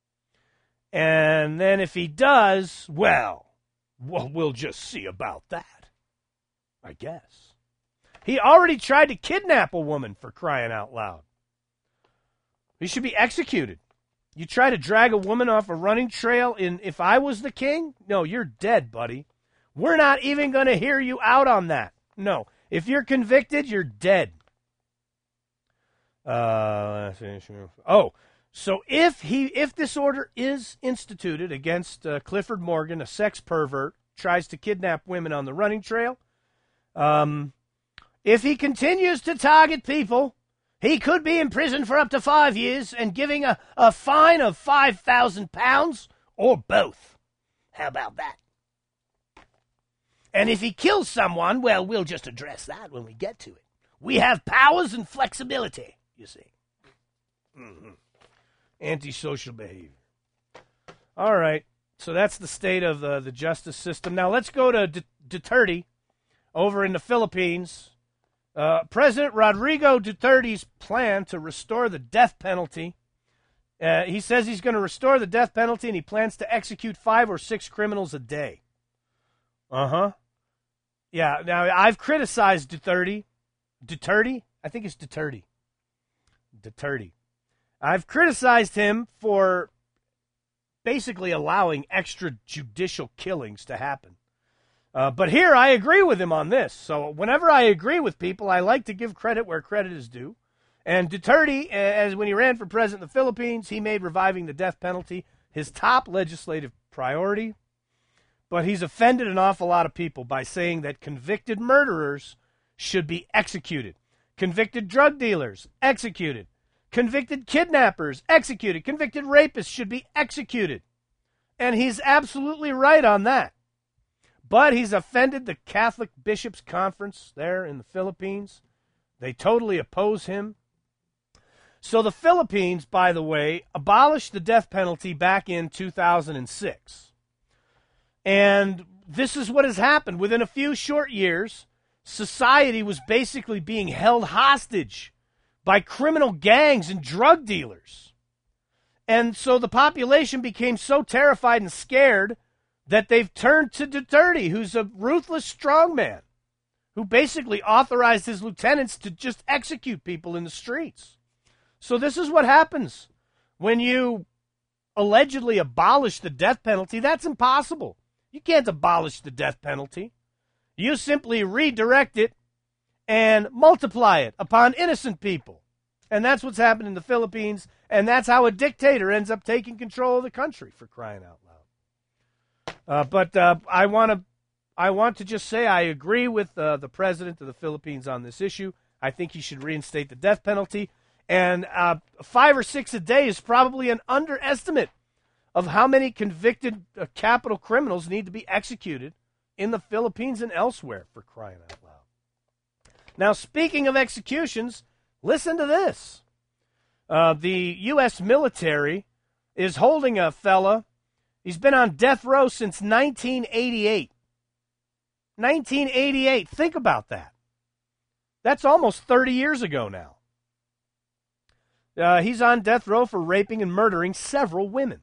And then if he does, well, well, we'll just see about that, I guess. He already tried to kidnap a woman, for crying out loud. He should be executed. You try to drag a woman off a running trail in If I Was the King? No, you're dead, buddy. We're not even going to hear you out on that. No. If you're convicted, you're dead. Uh, oh, so if he if this order is instituted against uh, Clifford Morgan, a sex pervert, tries to kidnap women on the running trail, um, if he continues to target people, he could be in prison for up to five years and giving a, a fine of five thousand pounds or both. How about that? And if he kills someone, well, we'll just address that when we get to it. We have powers and flexibility, you see. Mm-hmm. Antisocial behavior. All right. So that's the state of uh, the justice system. Now let's go to D- Duterte over in the Philippines. Uh, President Rodrigo Duterte's plan to restore the death penalty. Uh, he says he's going to restore the death penalty, and he plans to execute five or six criminals a day. Uh-huh. Yeah, now I've criticized Duterte. Duterte? I think it's Duterte. Duterte. I've criticized him for basically allowing extrajudicial killings to happen. Uh, but here I agree with him on this. So whenever I agree with people, I like to give credit where credit is due. And Duterte, as when he ran for president of the Philippines, he made reviving the death penalty his top legislative priority. But he's offended an awful lot of people by saying that convicted murderers should be executed. Convicted drug dealers, executed. Convicted kidnappers, executed. Convicted rapists should be executed. And he's absolutely right on that. But he's offended the Catholic Bishops' Conference there in the Philippines. They totally oppose him. So the Philippines, by the way, abolished the death penalty back in two thousand six. And this is what has happened. Within a few short years, society was basically being held hostage by criminal gangs and drug dealers. And so the population became so terrified and scared that they've turned to Duterte, who's a ruthless strongman, who basically authorized his lieutenants to just execute people in the streets. So this is what happens when you allegedly abolish the death penalty. That's impossible. You can't abolish the death penalty. You simply redirect it and multiply it upon innocent people. And that's what's happened in the Philippines, and that's how a dictator ends up taking control of the country, for crying out loud. Uh, but uh, I want to I want to just say I agree with uh, the president of the Philippines on this issue. I think he should reinstate the death penalty. And uh, five or six a day is probably an underestimate of how many convicted uh, capital criminals need to be executed in the Philippines and elsewhere, for crying out loud. Now, speaking of executions, listen to this. Uh, the U S military is holding a fella. He's been on death row since nineteen eighty-eight. nineteen eighty-eight. Think about that. That's almost thirty years ago now. Uh, he's on death row for raping and murdering several women.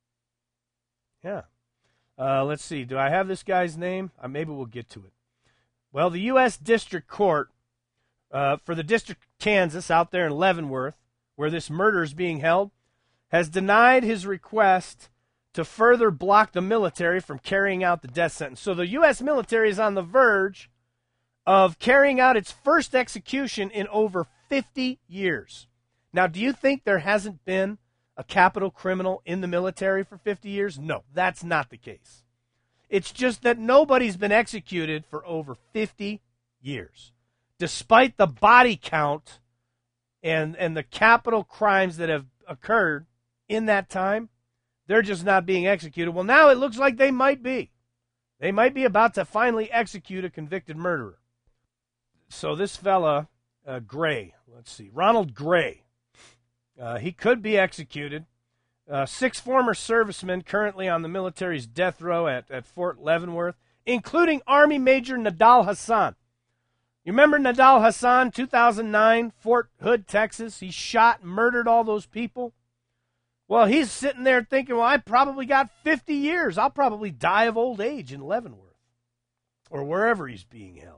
Yeah. Uh, let's see. Do I have this guy's name? Uh, maybe we'll get to it. Well, the U S District Court uh, for the District of Kansas out there in Leavenworth, where this murder is being held, has denied his request to further block the military from carrying out the death sentence. So the U S military is on the verge of carrying out its first execution in over fifty years. Now, do you think there hasn't been a capital criminal in the military for fifty years? No, that's not the case. It's just that nobody's been executed for over fifty years, despite the body count and, and the capital crimes that have occurred in that time. They're just not being executed. Well, now it looks like they might be. They might be about to finally execute a convicted murderer. So this fella, uh, Gray, let's see, Ronald Gray, uh, he could be executed. Uh, six former servicemen currently on the military's death row at, at Fort Leavenworth, including Army Major Nadal Hassan. You remember Nadal Hassan, two thousand nine, Fort Hood, Texas? He shot and murdered all those people. Well, he's sitting there thinking, well, I probably got fifty years. I'll probably die of old age in Leavenworth or wherever he's being held.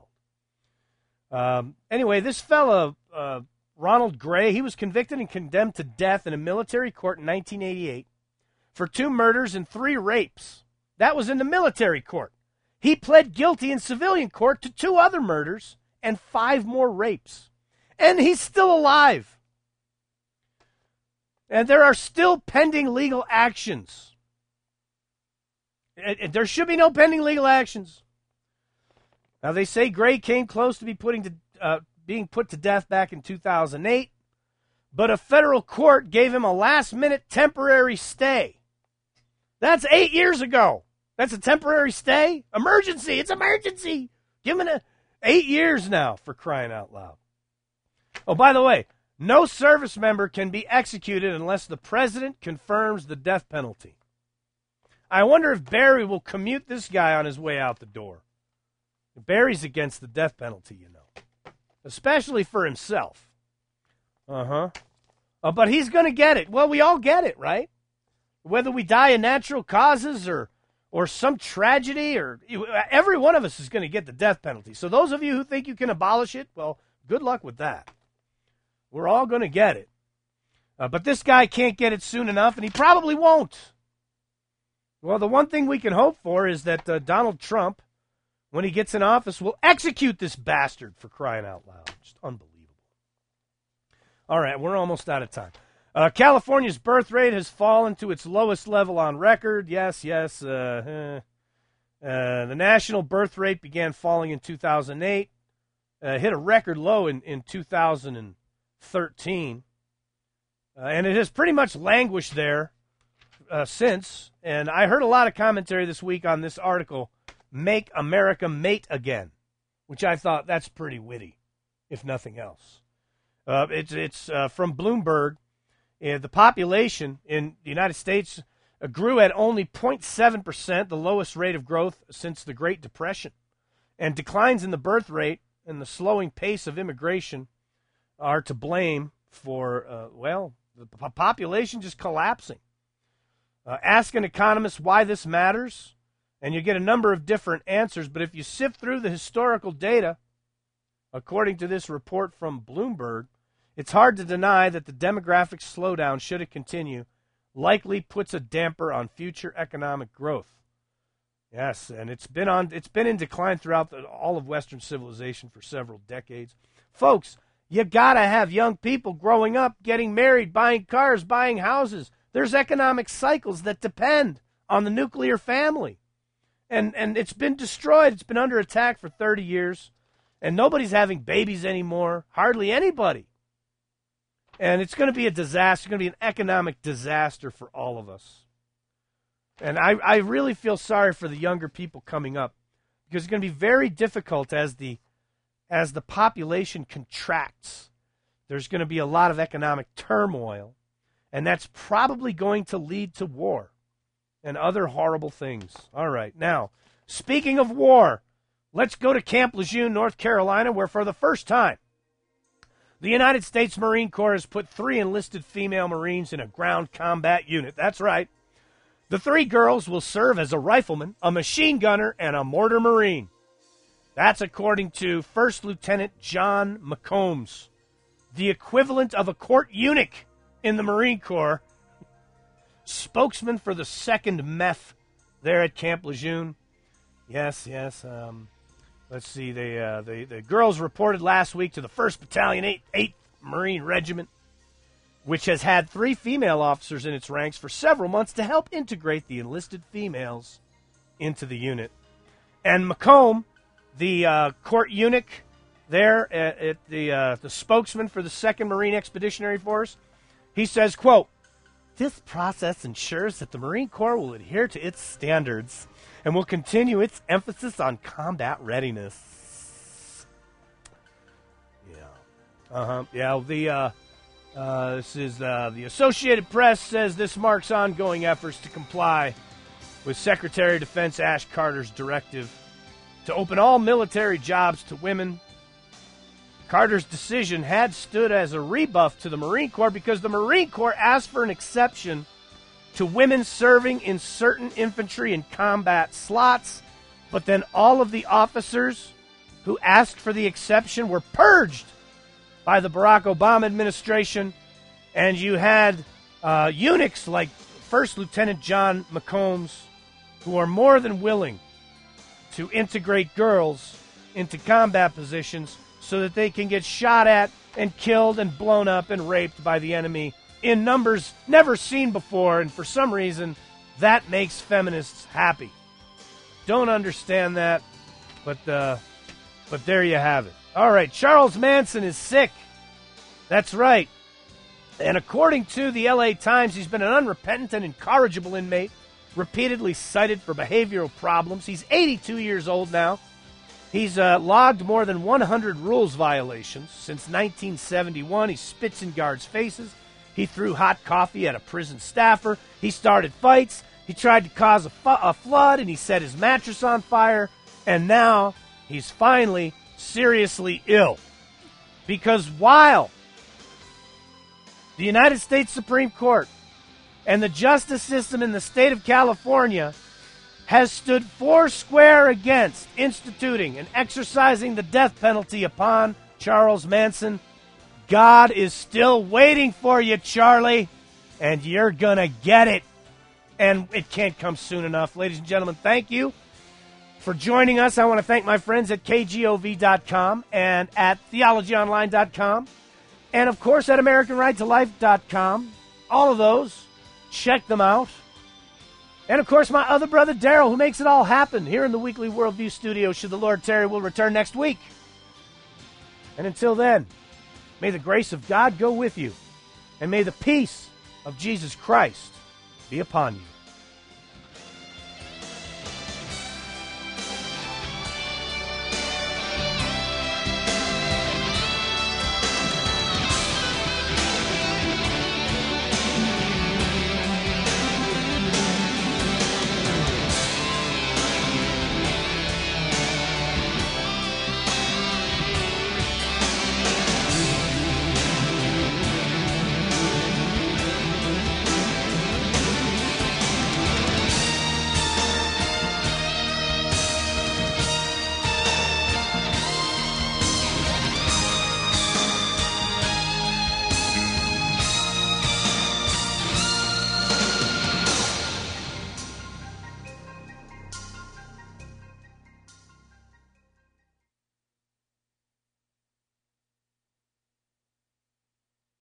Um, anyway, this fella, uh, Ronald Gray, he was convicted and condemned to death in a military court in nineteen eighty-eight for two murders and three rapes. That was in the military court. He pled guilty in civilian court to two other murders and five more rapes. And he's still alive. And there are still pending legal actions. There should be no pending legal actions. Now, they say Gray came close to be putting to, uh, being put to death back in two thousand eight, but a federal court gave him a last-minute temporary stay. That's eight years ago. That's a temporary stay? Emergency. It's emergency. Give him a, eight years now, for crying out loud. Oh, by the way, no service member can be executed unless the president confirms the death penalty. I wonder if Barry will commute this guy on his way out the door. Barry's against the death penalty, you know, especially for himself. Uh-huh. Uh, but he's going to get it. Well, we all get it, right? Whether we die of natural causes or or some tragedy, or every one of us is going to get the death penalty. So those of you who think you can abolish it, well, good luck with that. We're all going to get it. Uh, but this guy can't get it soon enough, and he probably won't. Well, the one thing we can hope for is that uh, Donald Trump, when he gets in office, will execute this bastard, for crying out loud. Just unbelievable. All right, we're almost out of time. Uh, California's birth rate has fallen to its lowest level on record. Yes, yes. Uh, uh, uh, the national birth rate began falling in two thousand eight, uh, hit a record low in, in two thousand thirteen, uh, and it has pretty much languished there uh, since. And I heard a lot of commentary this week on this article, Make America Mate Again, which I thought that's pretty witty, if nothing else. Uh, it's it's uh, from Bloomberg. Uh, the population in the United States uh, grew at only zero point seven percent, the lowest rate of growth since the Great Depression. And declines in the birth rate and the slowing pace of immigration are to blame for, uh, well, the p- population just collapsing. Uh, ask an economist why this matters, and you get a number of different answers. But if you sift through the historical data, according to this report from Bloomberg, it's hard to deny that the demographic slowdown, should it continue, likely puts a damper on future economic growth. Yes, and it's been on it's been in decline throughout the, all of Western civilization for several decades. Folks, you got to have young people growing up, getting married, buying cars, buying houses. There's economic cycles that depend on the nuclear family. And, and it's been destroyed. It's been under attack for thirty years. And nobody's having babies anymore. Hardly anybody. And it's going to be a disaster. It's going to be an economic disaster for all of us. And I, I really feel sorry for the younger people coming up, because it's going to be very difficult as the as the population contracts. There's going to be a lot of economic turmoil, and that's probably going to lead to war and other horrible things. All right. Now, speaking of war, let's go to Camp Lejeune, North Carolina, where for the first time, the United States Marine Corps has put three enlisted female Marines in a ground combat unit. That's right. The three girls will serve as a rifleman, a machine gunner, and a mortar Marine. That's according to First Lieutenant John McCombs, the equivalent of a court eunuch in the Marine Corps, spokesman for the second M E F there at Camp Lejeune. Yes, yes. Um, let's see. They, uh, they, the girls reported last week to the first Battalion, eighth Marine Regiment, which has had three female officers in its ranks for several months to help integrate the enlisted females into the unit. And McComb, the uh, court eunuch there, at, at the uh, the spokesman for the second Marine Expeditionary Force, he says, quote, "This process ensures that the Marine Corps will adhere to its standards and will continue its emphasis on combat readiness." Yeah. Uh-huh. Yeah, the... Uh, Uh, this is uh, the Associated Press says this marks ongoing efforts to comply with Secretary of Defense Ash Carter's directive to open all military jobs to women. Carter's decision had stood as a rebuff to the Marine Corps because the Marine Corps asked for an exception to women serving in certain infantry and combat slots, but then all of the officers who asked for the exception were purged by the Barack Obama administration, and you had uh, eunuchs like First Lieutenant John McCombs, who are more than willing to integrate girls into combat positions so that they can get shot at and killed and blown up and raped by the enemy in numbers never seen before, and for some reason, that makes feminists happy. Don't understand that, but uh, but there you have it. All right, Charles Manson is sick. That's right. And according to the L A Times, he's been an unrepentant and incorrigible inmate, repeatedly cited for behavioral problems. He's eighty-two years old now. He's uh, logged more than one hundred rules violations. Since nineteen seventy-one, he spits in guards' faces. He threw hot coffee at a prison staffer. He started fights. He tried to cause a, fu- a flood, and he set his mattress on fire. And now he's finally seriously ill. Because while the United States Supreme Court and the justice system in the state of California has stood foursquare against instituting and exercising the death penalty upon Charles Manson, God is still waiting for you, Charlie, and you're going to get it. And it can't come soon enough. Ladies and gentlemen, thank you for joining us. I want to thank my friends at K G O V dot com and at theology online dot com. And, of course, at American Right to Life dot com. All of those. Check them out. And, of course, my other brother, Daryl, who makes it all happen here in the Weekly Worldview studio, should the Lord tarry, will return next week. And until then, may the grace of God go with you, and may the peace of Jesus Christ be upon you.